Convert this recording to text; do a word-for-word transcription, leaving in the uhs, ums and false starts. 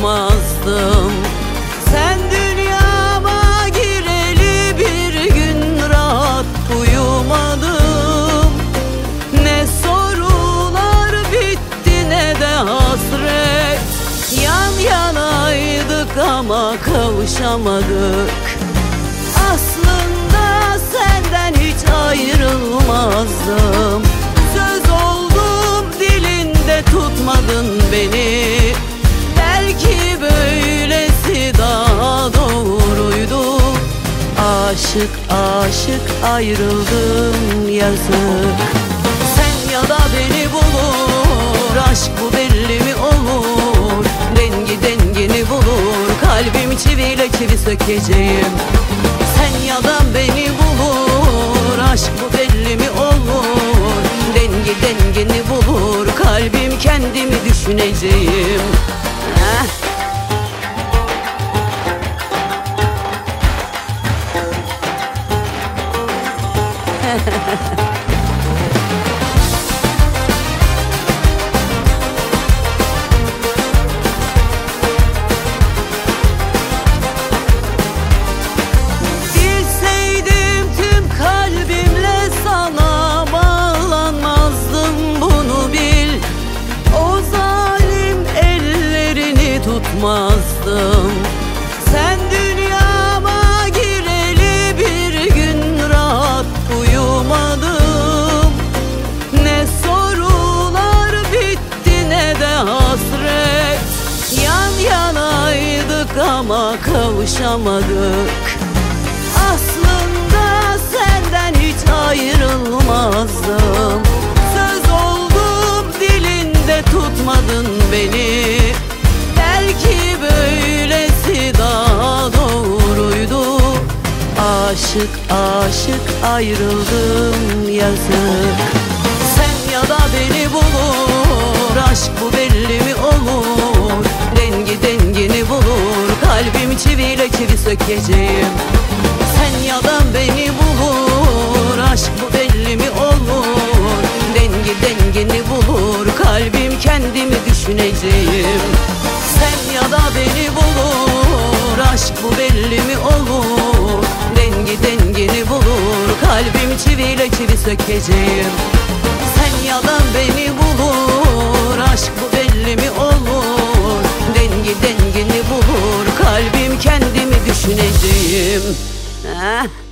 tutmazdım. Sen dünyama gireli bir gün rahat uyumadım. Ne sorular bitti ne de hasret. Yan yanaydık ama kavuşamadık. Aslında senden hiç ayrılmazdım. Söz oldum dilinde tutmadın beni. Belki böylesi daha doğruydu. Aşık aşık ayrıldım yazık. Sen ya da beni bulur, aşk bu belli mi olur? Dengi dengini bulur, kalbimi çiviyle çivi sökeceğim. Sen ya da beni bulur, aşk bu belli mi olur? Dengi dengini bulur, kalbim kendimi düşüneceğim. Heh. Tutmazdım. Sen dünyama gireli bir gün rahat uyumadım. Ne sorular bitti ne de hasret. Yan yanaydık ama kavuşamadık. Aslında senden hiç ayrılmazdım. Söz oldum dilinde tutmadın beni. Belki böylesi daha doğruydu. Aşık aşık ayrıldım yazık. Sen ya da beni bulur, aşk bu belli mi olur? Dengi dengini bulur, kalbimi çiviyle çivi sökeceğim. Sen ya da beni bulur, aşk bu belli mi olur? Dengi dengini bulur, kalbim kendimi düşüneceğim. Sen ya da beni bulur, aşk bu belli mi olur? Dengi dengini bulur, kalbim çiviyle çivi sökeceğim. Sen ya da beni bulur, aşk bu belli mi olur? Dengi dengini bulur, kalbim kendimi düşüneceğim. Heh.